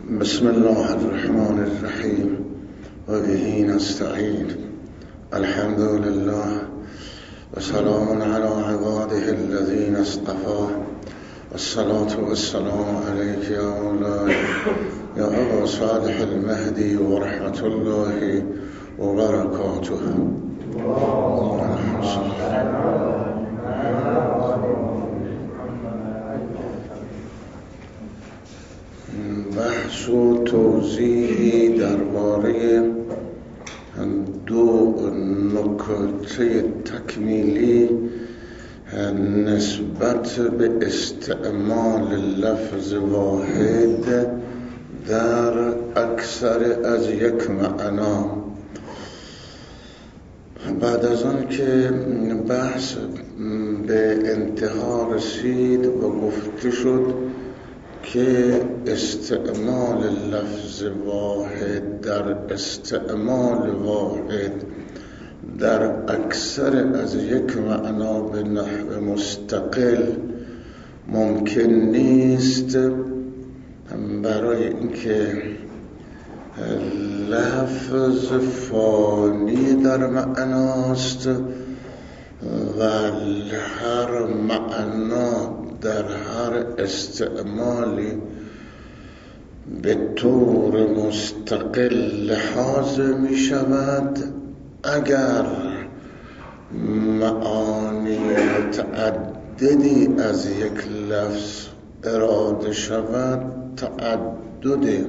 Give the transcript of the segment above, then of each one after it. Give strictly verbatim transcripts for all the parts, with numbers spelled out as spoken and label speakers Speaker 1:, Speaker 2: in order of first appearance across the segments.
Speaker 1: بسم الله الرحمن الرحیم و به نستعین. الحمد لله و سلام علی عباده الذین اصطفى والصلاة والسلام علیک یا مولاي یا ابا صالح المهدی و رحمت الله و برکاته. بحث و توضیحی درباره دو نکته تکمیلی نسبت به استعمال لفظ واحد در اکثر از یک معنا. بعد از آن که بحث به انتها رسید و گفته شد که استعمال لفظ واحد در استعمال واحد در اکثر از یک معنا به نحو مستقل ممکن نیست، برای اینکه لفظ فانی در معناست و هر معنا در هر استعمالی به طور مستقل لحاظ می شود. اگر معانی متعددی از یک لفظ اراده شود، تعدد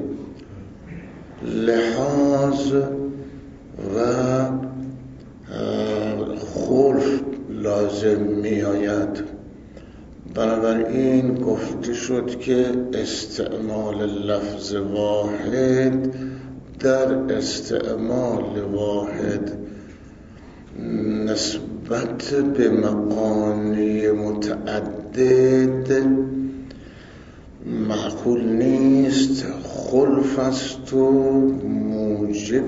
Speaker 1: لحاظ و خلف لازم می آید. بنابراین گفته شد که استعمال لفظ واحد در استعمال واحد نسبت به معانی متعدد معقول نیست، خلف است و موجب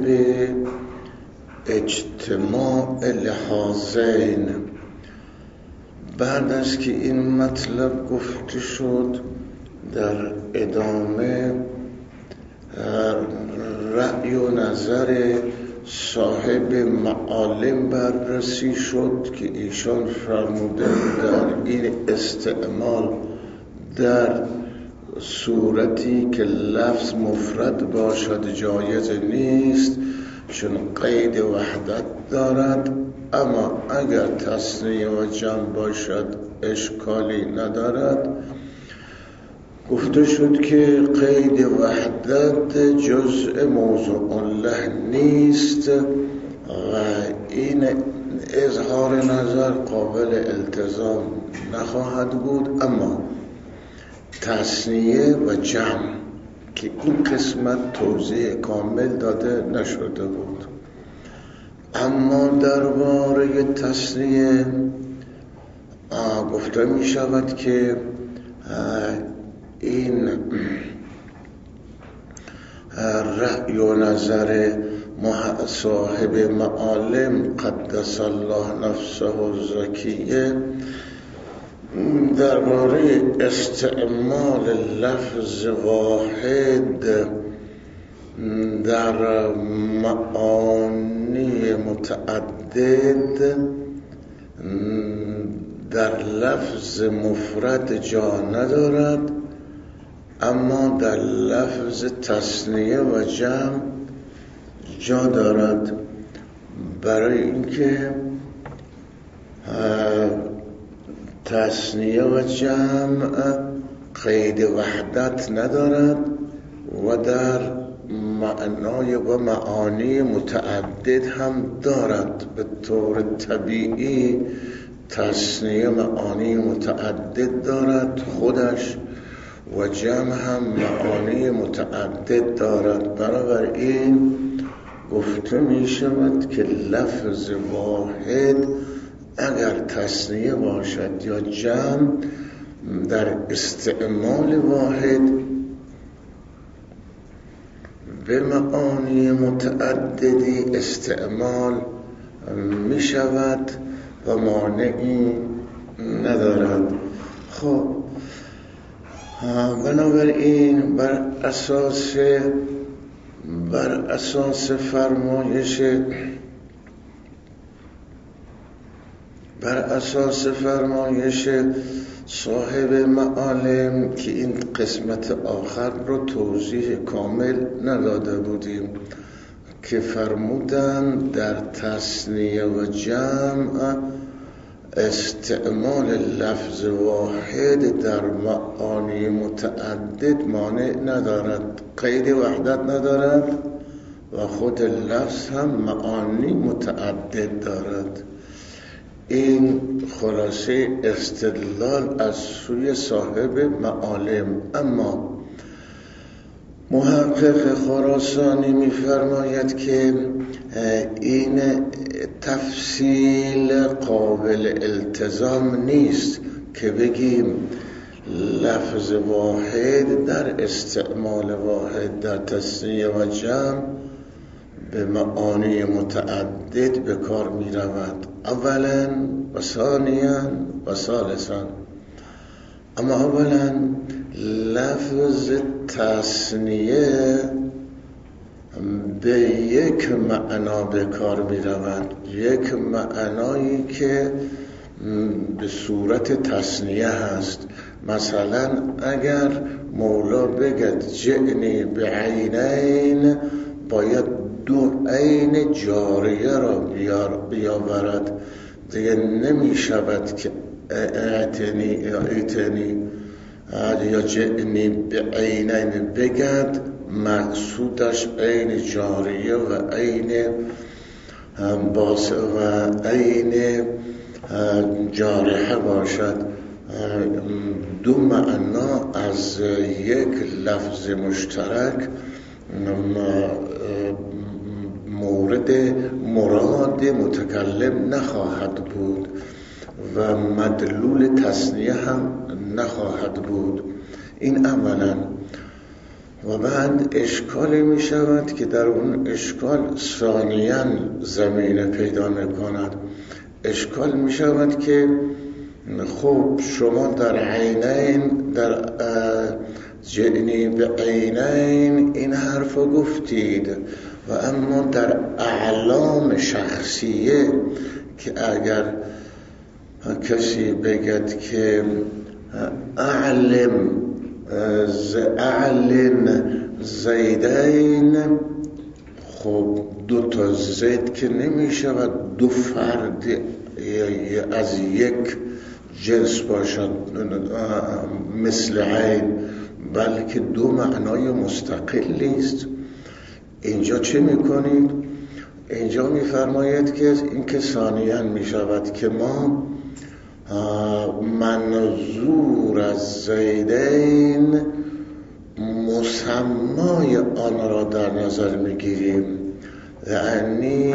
Speaker 1: اجتماع لحاظین. بعد از که این مطلب گفته شد، در ادامه رأی و نظر صاحب معالم بررسی شد که ایشان فرموده در این استعمال در صورتی که لفظ مفرد باشد جایز نیست، چون قید وحدت دارد، اما اگر تثنیه و جمع باشد اشکالی ندارد. گفته شد که قید وحدت جزء موضوع له نیست و این اظهار نظر قابل التزام نخواهد بود، اما تثنیه و جمع که این قسمت توضیح کامل داده نشده بود. اما درباره تثنیه گفته می شود که این رأی و نظر صاحب معالم قدس الله نفسه الزکیه درباره استعمال لفظ واحد در معانی متعدد در لفظ مفرد جا ندارد، اما در لفظ تثنیه و جمع جا دارد، برای اینکه تثنیه و جمع قید وحدت ندارد و در معنای و معانی متعدد هم دارد. به طور طبیعی تثنیه معانی متعدد دارد خودش و جمع هم معانی متعدد دارد. بنابراین گفته می شود که لفظ واحد اگر تثنیه باشد یا جمع در استعمال واحد به معانی متعددی استعمال می شود و مانعی ندارد. خب بنابراین بر اساس بر اساس فرمایش بر اساس فرمایش صاحب معالم که این قسمت آخر رو توضیح کامل نداده بودیم که فرمودن در تثنیه و جمع استعمال لفظ واحد در معانی متعدد مانع ندارد، قید وحدت ندارد و خود لفظ هم معانی متعدد دارد. این خلاصه استدلال از سوی صاحب معالم. اما محقق خراسانی می‌فرماید که این تفصیل قابل التزام نیست که بگیم لفظ واحد در استعمال واحد در تثنیه و جمع به معانی متعدد به کار می رود، اولا و ثانیا و ثالثا. اما اولا لفظ تثنیه به یک معنا به کار می رود، یک معنایی که به صورت تثنیه هست. مثلا اگر مولا بگد جئنی به عینین، باید دو عین جاریه را بیاورد، دیگه نمی شود که اعتنی یا ایتنی یا جئنی به عینین بگد مقصودش عین جاریه و عین باس و عین جارحه باشد. دو معنا از یک لفظ مشترک مورد مراد متکلم نخواهد بود و مدلول تثنیه هم نخواهد بود. این اولا. و بعد اشکالی می شود که در اون اشکال ثانیاً زمینه پیدا می کند. اشکال می شود که خب شما در عینین، در جئنی به عینین این حرف رو گفتید و اما در اعلام شخصیه که اگر کسی بگد که اعلم اعلن زیدین، خب دو تا زید که نمی شود دو فرد از یک جنس باشد مثل عین، بلکه دو معنای مستقلی است. اینجا چه میکنید؟ اینجا میفرماید که این که ثانیاً میشود که ما منظور از زیدین مسمای آن را در نظر میگیریم، یعنی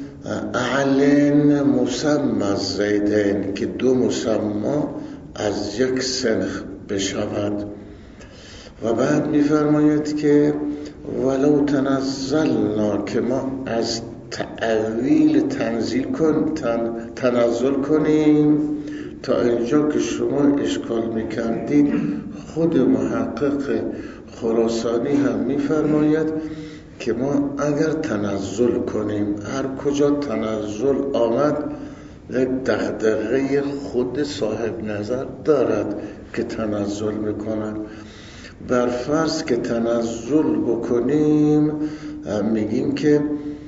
Speaker 1: اعلن مسمى از زیدین که دو مسما از یک سنخ بشود. و بعد میفرماید که ولو تنزلنا، که ما از تعویل تنزیل کن تن، تنزل کنیم. تا اینجا که شما اشکال میکندید خود محقق خراسانی هم میفرماید که ما اگر تنزل کنیم، هر کجا تنزل آمد یک دغدغه خود صاحب نظر دارد که تنزل میکند. بر فرض که تنزل بکنیم میگیم که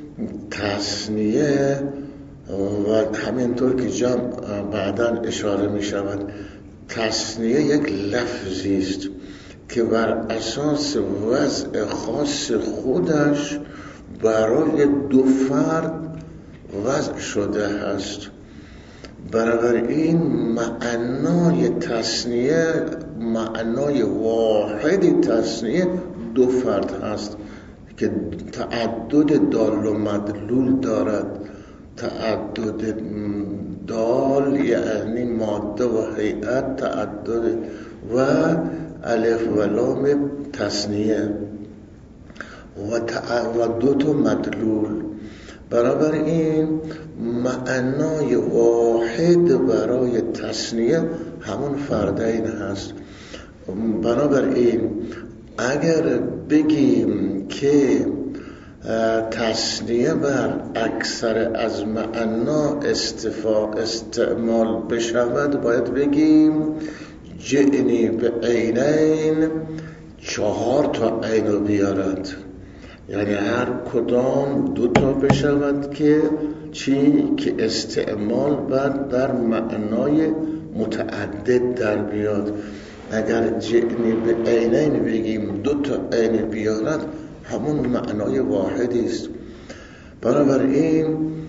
Speaker 1: تثنیه و همینطور که جمع بعداً اشاره می شود، تثنیه یک لفظی است که بر اساس وضع خاص خودش برای دو فرد وضع شده است. بنابراین معنای تثنیه، معنای واحد تثنیه دو فرد هست که تعدد دال و مدلول دارد. تعدد دال یعنی ماده و هیئت، تعدد و الف و لام تثنیه و, و دو تا مدلول. بنابراین معنای واحد برای تثنیه همون فردین هست. بنابراین اگر بگیم که تثنیه بر اکثر از معنا استعمال بشود، باید بگیم جئنی به عینین، چهار تا عین رو بیارد، یعنی هر کدام دو تا بشود که چی؟ که استعمال بر در معنای متعدد در بیاد. اگر جئنی به عینین بگیم دو تا عین بیارد، همون معنای واحدی است. بنابراین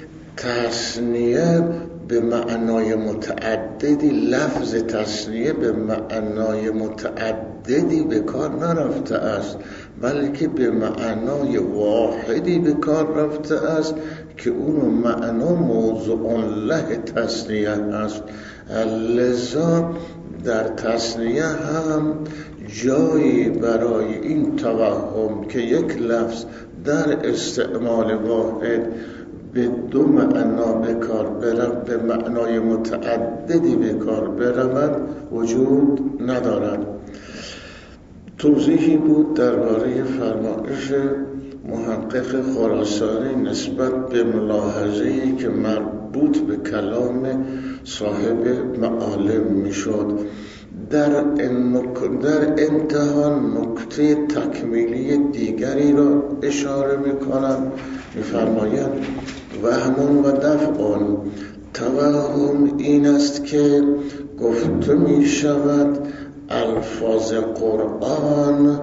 Speaker 1: تثنیه به معنای متعددی، لفظ تثنیه به معنای متعددی به کار نرفته است، بلکه به معنای واحدی به کار رفته است که اون معنا موضوع له تثنیه است. لذا در تثنیه هم جایی برای این توهم که یک لفظ در استعمال واحد به دو معنا به کار برود، به معنای متعددی به کار برود، وجود ندارد. توضیحی بود درباره فرمایش محقق خراسانی نسبت به ملاحظه‌ای که مربوط به کلام صاحب معالم میشد. در در انتها نکته تکمیلی دیگری را اشاره میکنم، میفرماید وهمون و دفعون. توهم این است که گفته می شود الفاظ قرآن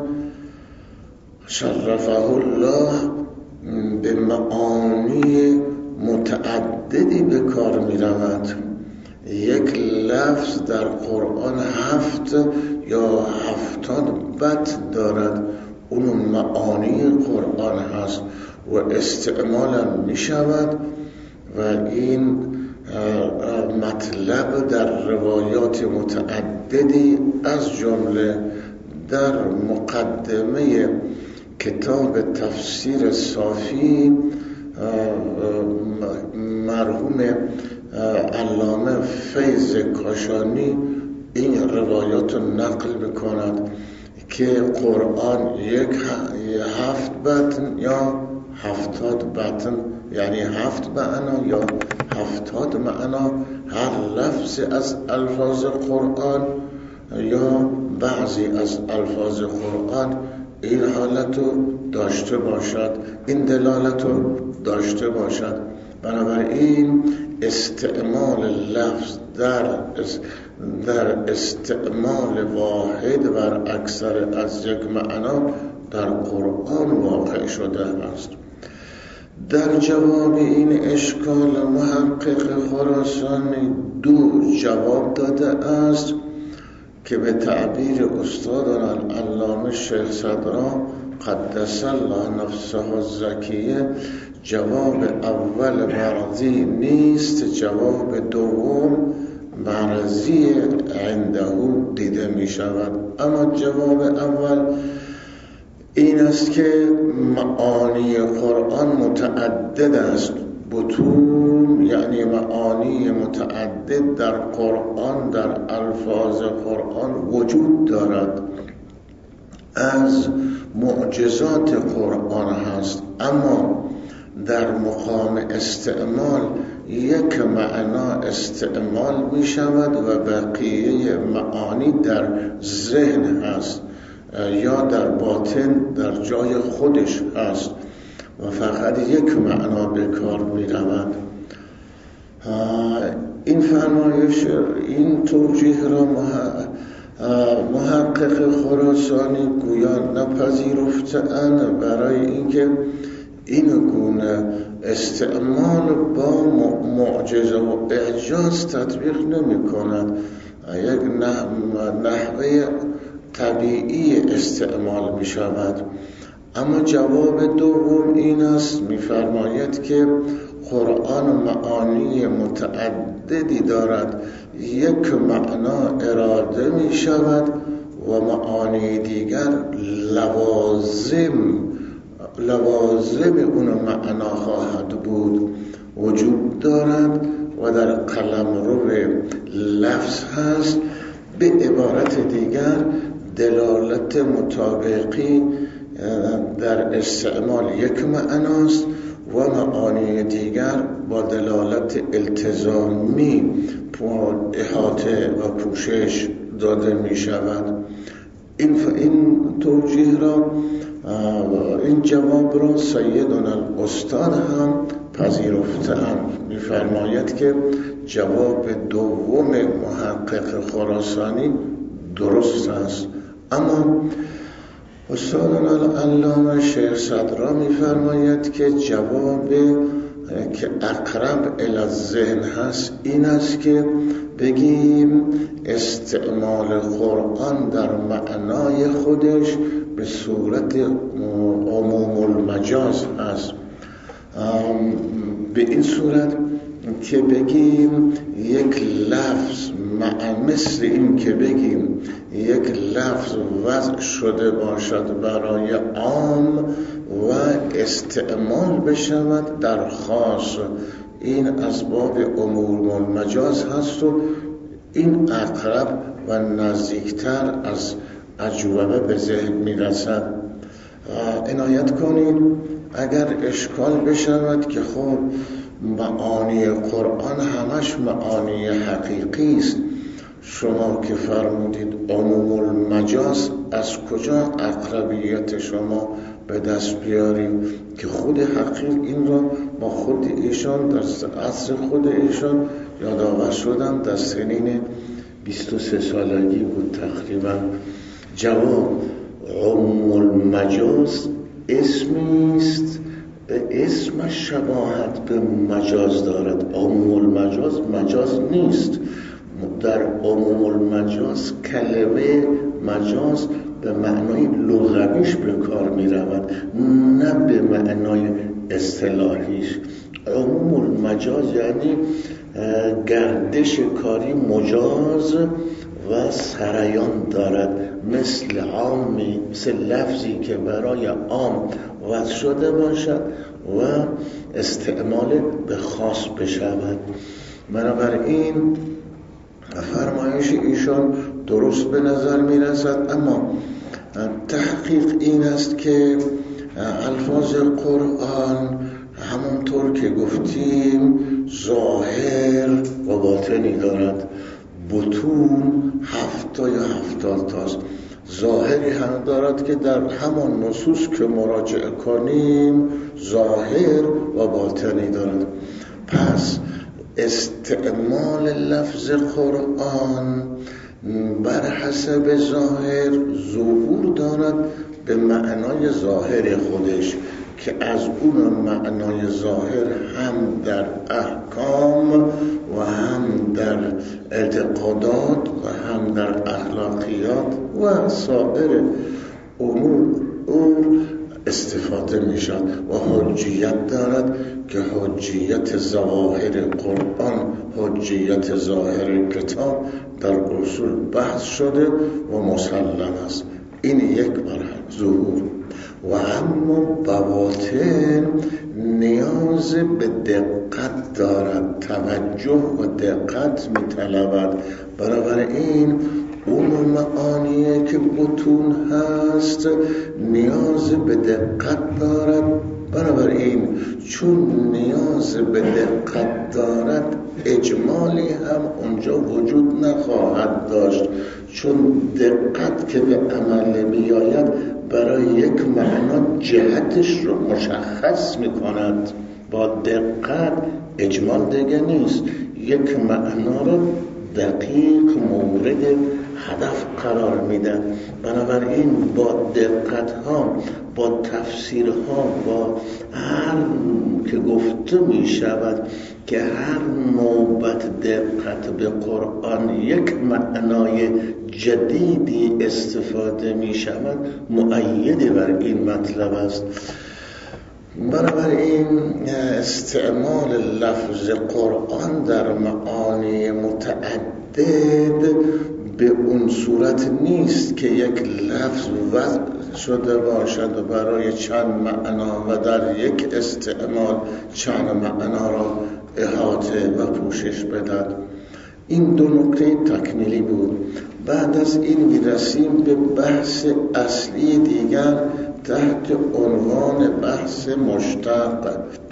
Speaker 1: شرفه الله به معانی متعددی به کار می رود. یک لفظ در قرآن هفت یا هفتاد بط دارد، اون معانی قرآن هست و استعمال می شود و این مطلب در روایات متعددی از جمله در مقدمه کتاب تفسیر صافی مرحوم علامه فیض کاشانی این روایات رو نقل میکند که قرآن یک هفت بطن یا هفتاد بطن، یعنی هفت معنا یا هفتاد معنا، هر لفظ از الفاظ قرآن یا بعضی از الفاظ قرآن این حالت رو داشته باشد، این دلالت رو داشته باشد. بنابراین استعمال لفظ در در استعمال واحد بر اکثر از یک معنا در قرآن واقع شده است. در جواب این اشکال محقق خراسانی دو جواب داده است که به تعبیر استادان علامه شیخ صدرا قدس الله نفسه الزکیه جواب اول مرضی نیست، جواب دوم مرضی عنده دیده می شود. اما جواب اول این است که معانی قرآن متعدد است، بطون یعنی معانی متعدد در قرآن، در الفاظ قرآن وجود دارد، از معجزات قرآن هست، اما در مقام استعمال یک معنا استعمال می شود و بقیه معانی در ذهن هست یا در باطن در جای خودش هست و فقط یک معنا به کار می رود. این فرمایش، این توجیه را محقق خراسانی گویا نپذیرفتند، برای اینکه این گونه استعمال با معجزه و اعجاز تطبیق نمی کند، یک نحوه طبیعی استعمال می شود. اما جواب دوم این است، می فرماید که قرآن معانی متعددی دارد، یک معنا اراده می شود و معانی دیگر لوازم لوازم اون معنا خواهد بود وجود دارد و در قلمرو لفظ هست. به عبارت دیگر دلالت مطابقی در استعمال یک معناست و معانی دیگر با دلالت التزامی احاطه و پوشش داده می شود. این این توجیه را این جواب را سیدنا الاستاد هم پذیرفته‌اند. می‌فرماید که جواب دوم محقق خراسانی درست است، اما استادنا العلامه شیخ صدرا می‌فرماید که جواب که اقرب الی الذهن هست این است که بگیم استعمال قرآن در معنای خودش به صورت عموم المجاز هست، به این صورت که بگیم یک لفظ مثل این که بگیم یک لفظ وضع شده باشد برای عام و استعمال بشود در خاص، این از باب عموم المجاز هست و این اقرب و نزدیکتر از اجوبه به ذهن میرسد. عنایت کنید اگر اشکال بشود که خب معانی قرآن همش معانی حقیقی است، شما که فرمودید عموم المجاز، از کجا اقربیت شما به دست بیاریم که خود حقیق این را با خود ایشان در عصر خود ایشان یادآور شدم، در سنین بیست و سه سالگی بود تقریبا. جواب عموم المجاز اسمی است به اسمش شباهت به مجاز دارد. عموم المجاز مجاز نیست. در عموم المجاز کلمه مجاز به معنای لغویش به کار می رود، نه به معنای اصطلاحیش. عموم المجاز یعنی گردش کاری مجاز و سریان دارد، مثل عامی، مثل لفظی که برای عام وضع شده باشد و استعمال به خاص بشود. بنابراین فرمایش ایشان درست به نظر می رسد، اما تحقیق این است که الفاظ قرآن همونطور که گفتیم ظاهر و باطنی دارد. بطون هفتا یا هفتاد تاست. ظاهری هم دارد که در همان نصوص که مراجعه کنیم ظاهر و باطنی دارد. پس استعمال لفظ قرآن بر حسب ظاهر ظهور دارد به معنای ظاهر خودش که از اون معنای ظاهر هم در احکام و هم در اعتقادات و هم در اخلاقیات و سایر امور استفاده می شود و حجیت دارد که حجیت ظواهر قرآن حجیت ظاهر کتاب در اصول بحث شده و مسلم است. این یک مرحله ظهور. و اما بواطن نیاز به دقت دارد، توجه و دقت می طلبد. بنابراین اون معانی که بطون هست نیاز به دقت دارد. بنابراین چون نیاز به دقت دارد اجمالی هم اونجا وجود نخواهد داشت، چون دقت که به عمل می آید برای یک معنا جهتش رو مشخص می کند. با دقت اجمال دیگه نیست، یک معنا رو دقیق مورد هدف قرار میدن. بنابراین با دقت ها، با تفسیر ها، با هر که گفته می شود که هر نوبت دقت به قرآن یک معنای جدیدی استفاده می شود، مؤید بر این مطلب است. بنابراین استعمال لفظ قرآن در معانی متعدد به اون صورت نیست که یک لفظ وضع شده باشد و برای چند معنا و در یک استعمال چند معنا را احاطه و پوشش بدهد. این دو نکته تکمیلی بود. بعد از این میرسیم به بحث اصلی دیگر تحت عنوان بحث مشتق.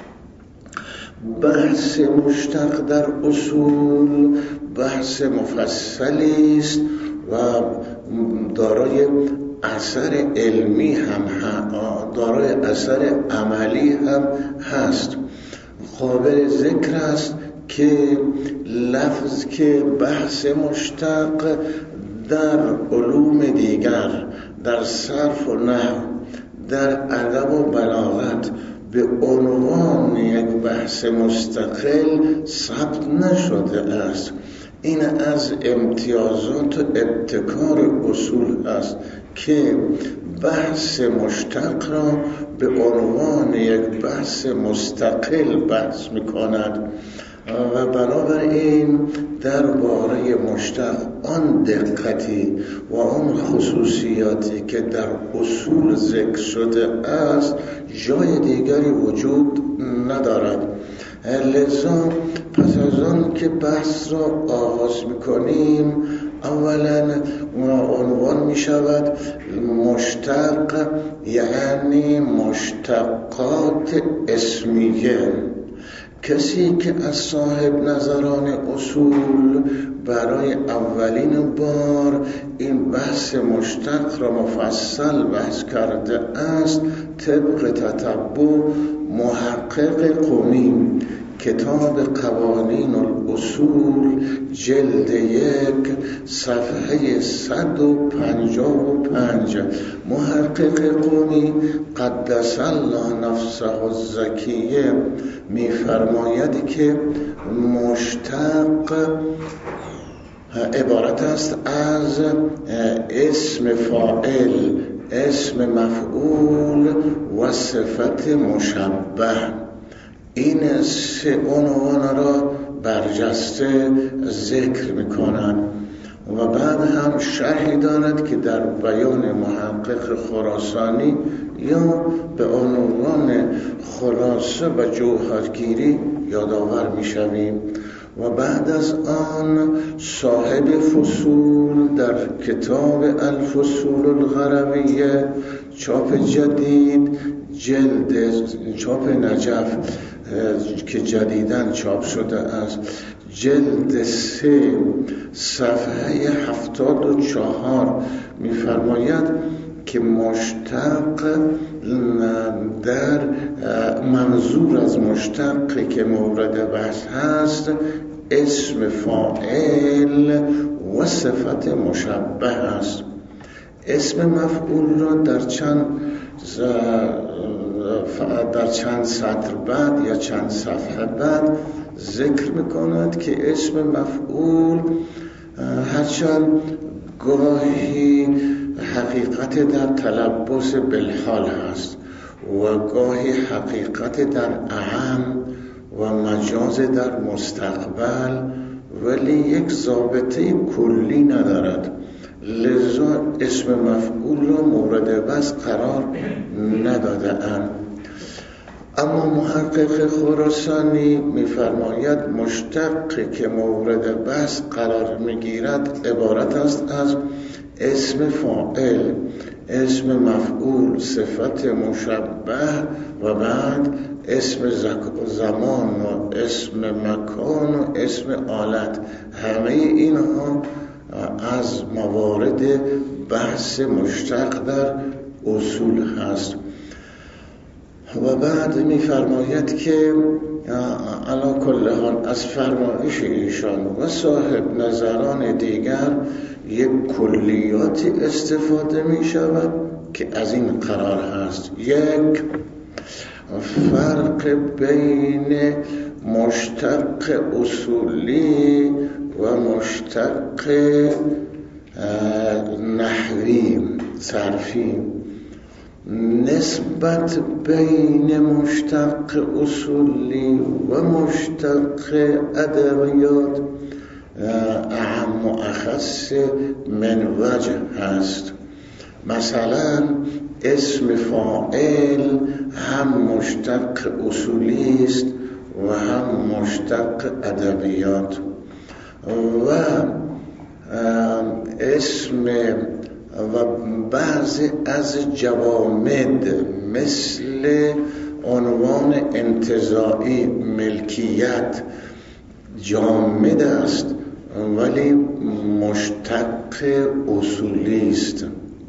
Speaker 1: بحث مشتق در اصول بحث مفصلی است و دارای اثر علمی هم دارای اثر عملی هم هست. قابل ذکر است که لفظ که بحث مشتق در علوم دیگر، در صرف و نحو، در ادب و بلاغت به عنوان یک بحث مستقل ثبت نشده است. این از امتیازات و ابتکار اصول است که بحث مشتق را به عنوان یک بحث مستقل بحث می کند و بنابراین درباره مشتق آن دقتی و آن خصوصیاتی که در اصول ذکر شده است جای دیگری وجود ندارد. لذا پس از آن که بحث را آغاز می‌کنیم، اولا عنوان می شود مشتق، یعنی مشتقات اسمیه. کسی که از صاحب نظران اصول برای اولین بار این بحث مشتق را مفصل بحث کرده است، طبق تتبع محقق قمی، کتاب قوانین الاصول، جلد یک، صفحه صد و پنجاه و پنج. محقق قمی قدس الله نفسه الزکیه می‌فرماید که مشتق عبارت است از اسم فاعل، اسم مفعول و صفت مشبه. این سه عنوان را برجسته ذکر می‌کند و بعد هم شرحی دارد که در بیان محقق خراسانی یا به عنوان خلاصه و جوهرگیری یادآور می‌شویم. و بعد از آن صاحب فصول در کتاب الفصول الغرویه چاپ جدید، جلد چاپ نجف که جدیداً چاپ شده است، جلد سه صفحه هفتاد و چهار می‌فرماید که مشتق در منظور از مشتق که مورد بحث هست اسم فاعل و صفت مشبه است. اسم مفعول را در چند در چند سطر بعد یا چند صفحه بعد ذکر می‌کند که اسم مفعول هرچند گاهی حقیقت در تلبس بالحال هست و گاهی حقیقت در اعم و مجاز در مستقبل، ولی یک ضابطه کلی ندارد. لذا اسم مفعول را مورد بحث قرار نداده اند. اما محقق خراسانی می‌فرماید مشتق که مورد بحث قرار می‌گیرد عبارت است از اسم فاعل، اسم مفعول، صفت مشبه و بعد اسم زمان و اسم مکان و اسم آلت. همه اینها از موارد بحث مشتق در اصول هست. و بعد می‌فرماید که علی کل حال از فرمایش ایشان و صاحب نظران دیگر یک کلیاتی استفاده می شود که از این قرار هست: یک، فرق بین مشتق اصولی و مشتق نحوی صرفی، نسبت بین مشتق اصولی و مشتق ادبیات اهم و اخص من وجه هست. مثلا اسم فاعل هم مشتق اصولی است و هم مشتق ادبیات، و اسم و بعضی از جوامد مثل عنوان انتزاعی ملکیت جامد است ولی مشتق اصولی است.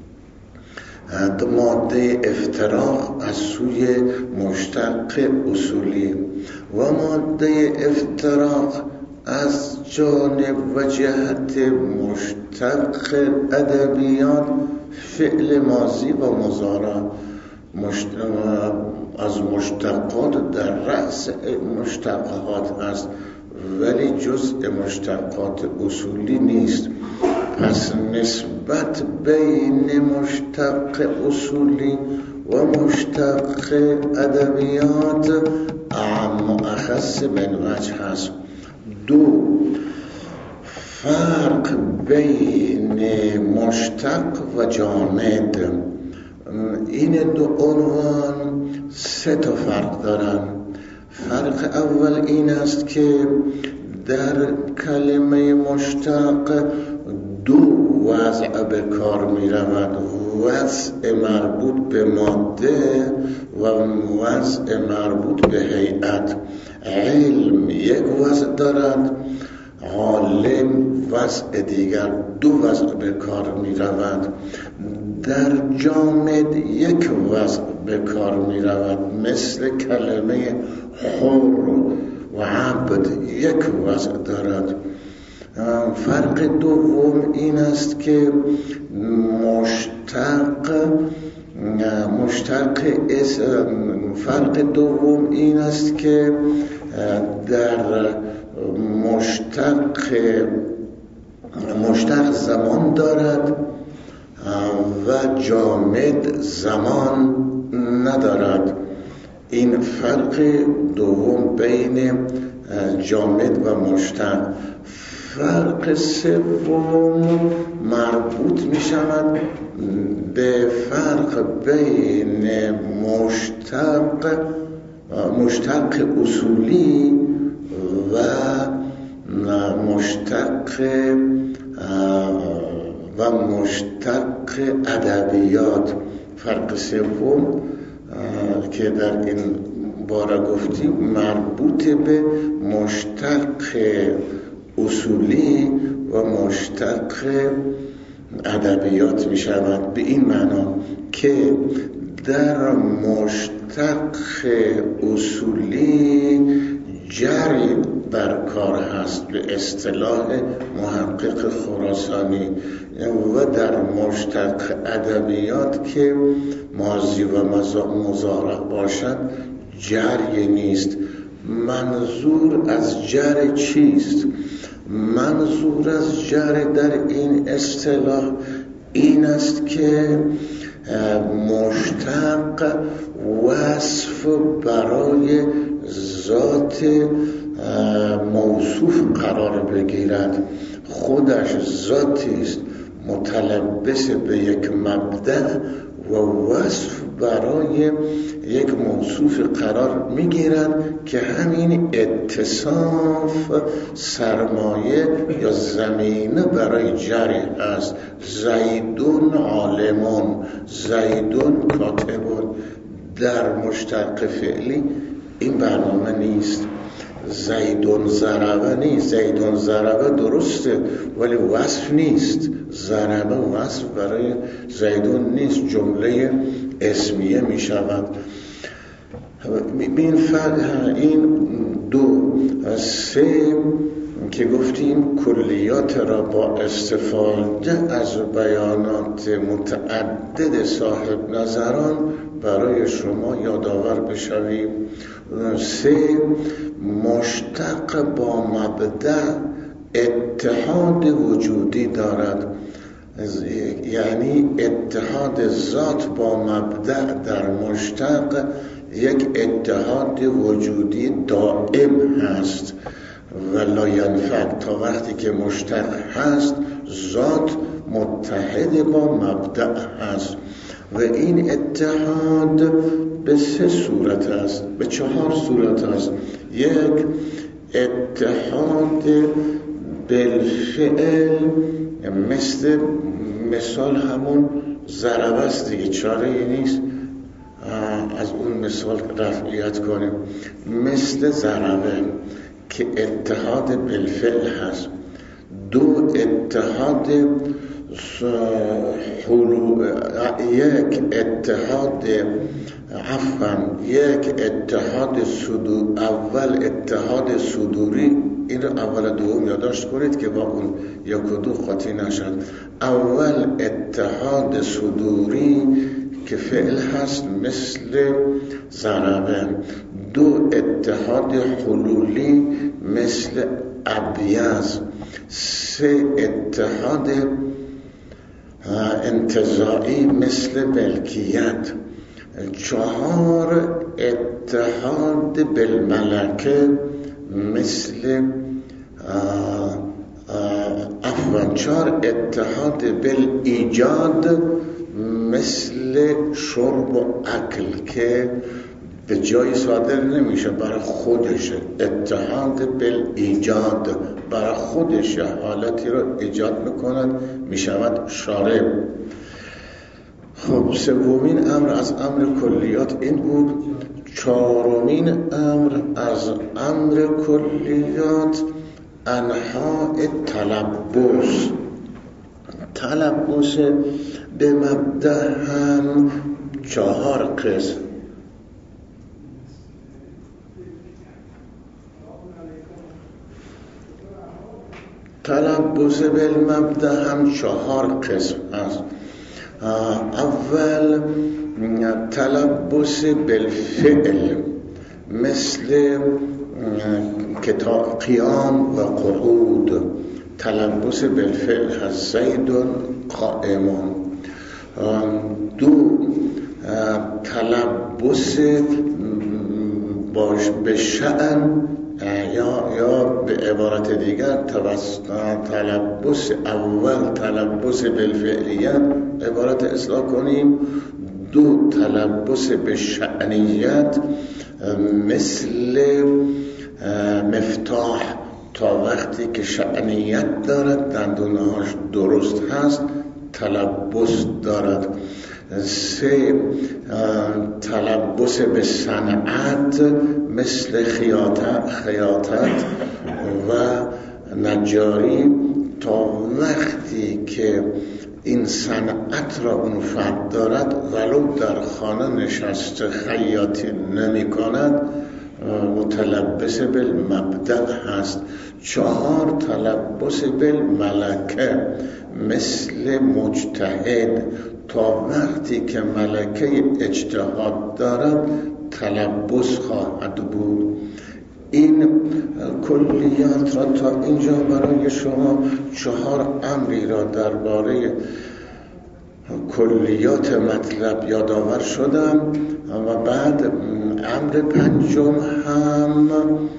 Speaker 1: ماده افتراق از سوی مشتق اصولی و ماده افتراق از جانب و جهت مشتق ادبیات فعل ماضی و مضارع مشت... از مشتقات در رأس مشتقات است ولی جزء مشتقات اصولی نیست. پس نسبت بین مشتق اصولی و مشتق ادبیات اعم و اخص من وجه هست. دو، فرق بین مشتق و جامد. این دو عنوان سه تا فرق دارن. فرق اول این است که در کلمه مشتق دو وضع به کار می رود، وضع مربوط به ماده و وضع مربوط به هیئت. علم یک وضع دارد، عالم وضع دیگر، دو وضع به کار می رود. در جامد یک وضع به کار می رود، مثل کلمه حر و عبد یک وضع دارد. فرق دوم این است که مشتق مشتق فرق دوم این است که در مشتق مشتق زمان دارد و جامد زمان ندارد. این فرق دوم بین جامد و مشتق. فرق سوم مربوط می شود به فرق بین مشتق مشتق اصولی و مشتق و مشتق ادبیات. فرق سوم که در این باره گفتیم مربوط به مشتق اصولی و مشتق ادبیات می شود. به این معنا که در مشتق اصولی جری بر کار هست به اصطلاح محقق خراسانی، و در مشتق ادبیات که ماضی و مضارع باشد جری نیست. منظور از جر چیست؟ منظور از جر در این اصطلاح این است که مشتق وصف برای ذات موصوف قرار بگیرد، خودش ذاتی است متلبس به یک مبدأ و وصف برای یک موصوف قرار میگیرد که همین اتصاف سرمایه یا زمینه برای جری است. زیدون عالمون، زیدون کاتبون. در مشتق فعلی این برنامه نیست. زیدون ضربه نیست. زیدون ضربه درسته ولی وصف نیست. ضربه وصف برای زیدون نیست، جمله اسمیه می شود. این فرق این دو. سه که گفتیم کلیات را با استفاده از بیانات متعدد صاحب نظران برای شما یادآور بشویم. سه، مشتق با مبدأ اتحاد وجودی دارد، یعنی اتحاد ذات با مبدأ در مشتق یک اتحاد وجودی دائم هست و لا ینفک. تا وقتی که مشتق هست ذات متحد با مبدأ هست و این اتحاد به سه صورت است، به چهار صورت است. یک، اتحاد بالفعل مثل مثال همون ضربه است دیگه، چاره ای نیست از اون مثال رفعیت کنیم. مثل ضربه که اتحاد بالفعل هست، دو اتحاد حلو، یک اتحاد عفوا یک اتحاد صدور، اول اتحاد صدوری، این رو اول دوم یادداشت کنید که با اون یک و دو قاطی نشد. اول اتحاد صدوری که فعل هست مثل ضربه، دو اتحاد حلولی مثل ابیض، سه اتحاد انتزاعی مثل ملکیت، چهار اتحاد بالملکه مثل عفوا چهار اتحاد بالایجاد مثل شرب و اکل که به جای صادر نمیشه، برای خودشه. اتحاد بالایجاد برای خودش حالتی رو ایجاد میکند، میشود شارب. خب سومین امر از امر کلیات این بود. چهارمین امر از امر کلیات انواع تلبس. تلبس به مبدأ هم چهار قسم. تلبس بالمبدأ هم چهار قسم است. اول تلبس بالفعل مثل کتاب قیام و قعود، تلبس بالفعل هست زید قائم. دو تلبس باش به شأن یا یا به عبارت دیگر تلبس اول تلبس بالفعلیت عبارت اصلاح کنیم. دو تلبس به شأنیت مثل مفتاح، تا وقتی که شأنیت دارد دندونهاش درست هست تلبس دارد. سه تلبس به صنعت مثل خیاطت خیاطت و نجاری، تا وقتی که این صنعت را اون فرد دارد ولو در خانه نشسته خیاطی نمی کند متلبس بالمبدأ هست. چهار تلبس بالملکه مثل مجتهد، تا وقتی که ملکه اجتهاد دارد تلبس خواهد بود. این کلیات را تا اینجا برای شما چهار امری را درباره کلیات مطلب یادآور شدم و بعد امر پنجم هم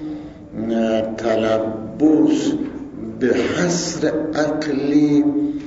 Speaker 1: تلبس به حصر عقلی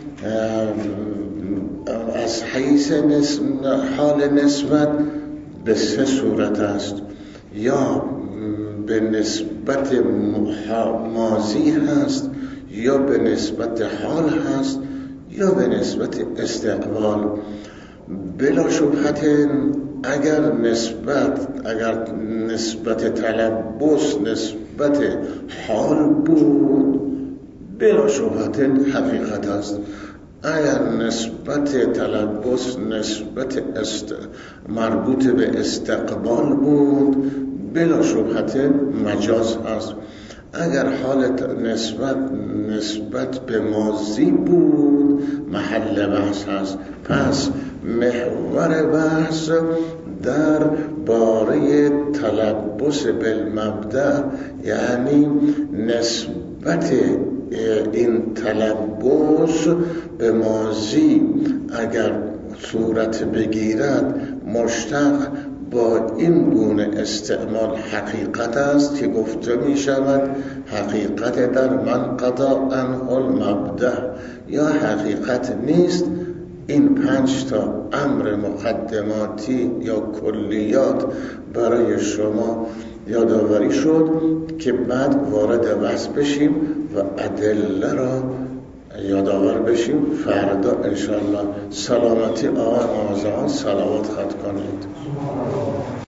Speaker 1: از حیث حال نسبت به سه صورت است، یا به نسبت ماضی هست، یا به نسبت حال هست، یا به نسبت استقبال. بلا شبهت اگر نسبت اگر نسبت تلبس نسبت حال بود بلا شبهت حقیقت است. اگر نسبت تلبس نسبت است مربوط به استقبال بود بلا شبهت مجاز است. اگر حالت نسبت نسبت به ماضی بود محل بحث است. پس محور بحث در باره تلبس بالمبدأ یعنی نسبت این تلبس به ماضی اگر صورت بگیرد مشتق با این گونه استعمال حقیقت است که گفته می شود حقیقت در من قضا عنه المبدأ، یا حقیقت نیست. این پنج تا امر مقدماتی یا کلیات برای شما یادآوری شد که بعد وارد بحث بشیم و ادله را یادآور بشیم. فردا انشالله سلامتی آقای آموزهان صلوات خط کنید.